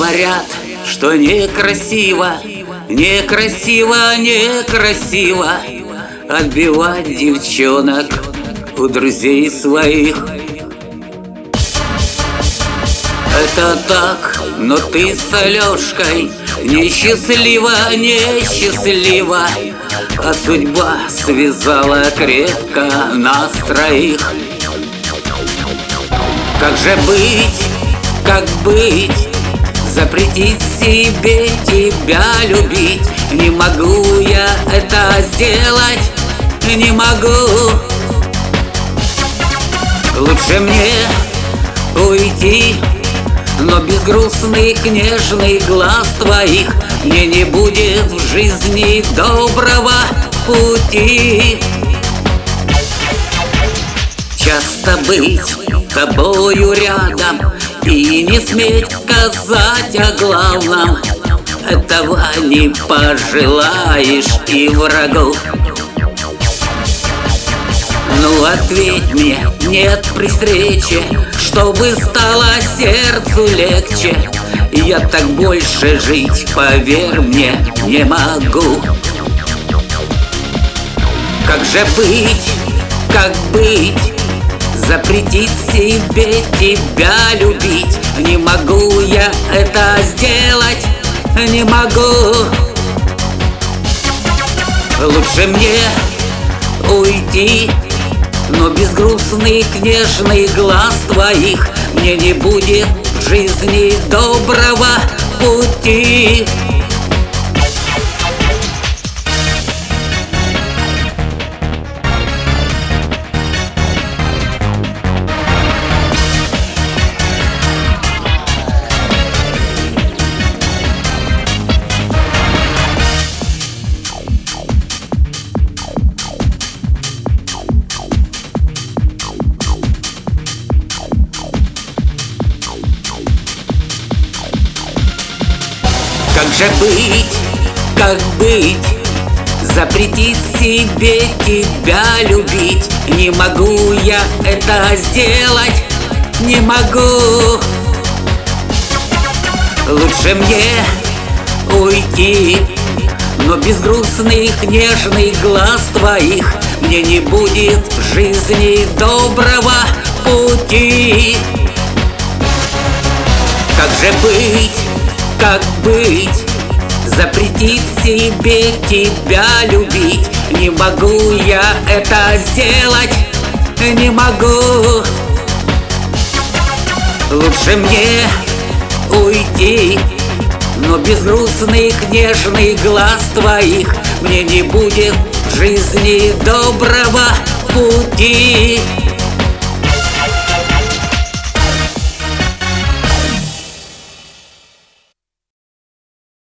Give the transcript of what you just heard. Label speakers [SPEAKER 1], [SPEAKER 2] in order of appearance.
[SPEAKER 1] Говорят, что некрасиво, некрасиво, некрасиво отбивать девчонок у друзей своих. Это так, но ты с Алёшкой несчастлива, несчастлива, а судьба связала крепко нас троих. Как же быть, как быть? Запретить себе тебя любить. Не могу я это сделать, не могу. Лучше мне уйти, но без грустных нежных глаз твоих мне не будет в жизни доброго пути. Часто быть тобою рядом и не сметь сказать о главном, этого не пожелаешь и врагу. Ну ответь мне, нет при встрече, чтобы стало сердцу легче. Я так больше жить, поверь мне, не могу. Как же быть, как быть? Запретить себе тебя любить. Не могу я это сделать, не могу. Лучше мне уйти, но без грустных нежных глаз твоих мне не будет в жизни доброго пути. Как же быть, как быть? Запретить себе тебя любить. Не могу я это сделать, не могу. Лучше мне уйти, но без грустных нежных глаз твоих мне не будет в жизни доброго пути. Как же быть, как быть? Запретить себе тебя любить. Не могу я это сделать, не могу. Лучше мне уйти, но без грустных нежных глаз твоих мне не будет в жизни доброго пути.